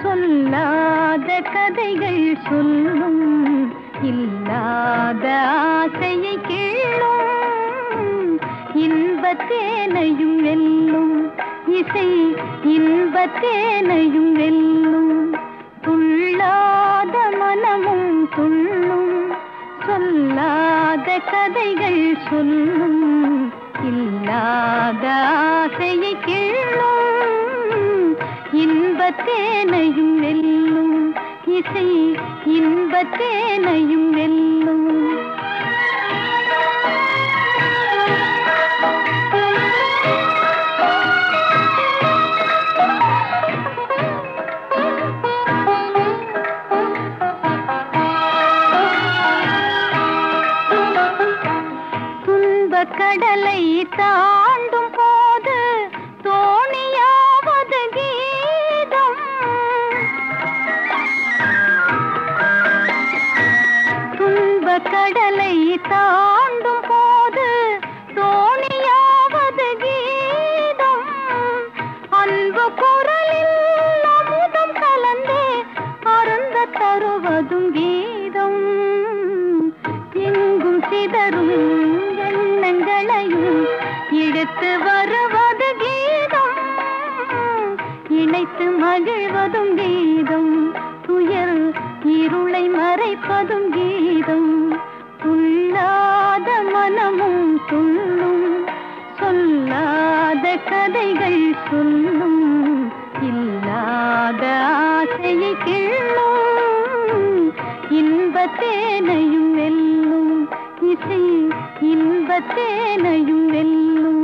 சொல்லாத கதைகள் சொல்லும், இல்லாத ஆசையை கிள்ளும். இன்பத்தேனையும் வெல்லும் இசை, இன்பத்தேனையும் வெல்லும். துள்ளாத மனமும் துள்ளும், சொல்லாத கதைகள் சொல்லும், இல்லாத ஆசையை கிள்ளும். இன்பத்தேனையும் வெல்லும் இசை, இன்பத்தேனையும் வெல்லும். கடலை தாண்டும் போது தோணியாவது கீதம். துன்ப கடலை தாண்டும் போது தோணியாவது கீதம். அன்பு குரலில் அமுதம் கலந்து அருந்த தருவதும் கீதம். எங்கும் சிதறும் எண்ணங்களையும் எடுத்து வருவது கீதம். இணைத்து மகிழ்வதும் கீதம், துயர் இருளை மறைப்பதும் கீதம். துள்ளாத மனமும் துள்ளும், சொல்லாத கதைகள் சொல்லும், இல்லாத ஆசையை கிள்ளும். இன்பத்தேனையும் வெல்லும் இசை, இன்பத்தேனையும் வெல்லும்.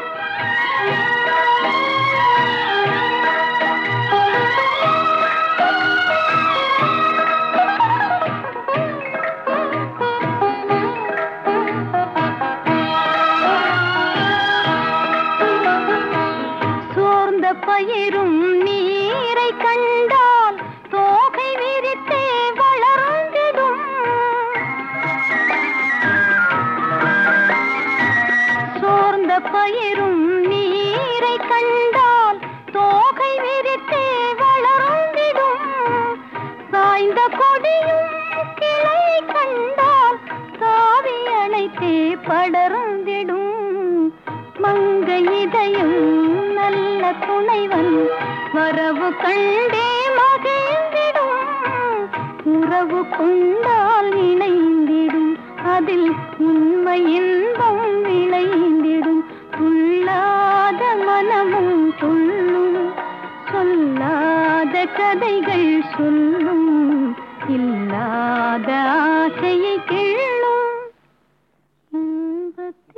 சோர்ந்த பயிரும் நீரை கண்டால் தோகை விரித்தே வளர்ந்திடும். சோர்ந்த பயிரும் நீரை கண்டால் தோகை விரித்தே வளர்ந்திடும். சாய்ந்த கொடியும் கிளை கண்டால் தாவி அணைத்தே படர்ந்திடும். மங்கை இதயம் நல்ல துணைவன் வரவு கண்டே மகிழ்ந்திடும். உறவு கொண்டால் இணைந்திடும், அதில் உண்மை இன்பம் விளைந்திடும். துள்ளாத மனமும் துள்ளும், சொல்லாத கதைகள் சொல்லும், இல்லாத ஆசையை கிள்ளும்.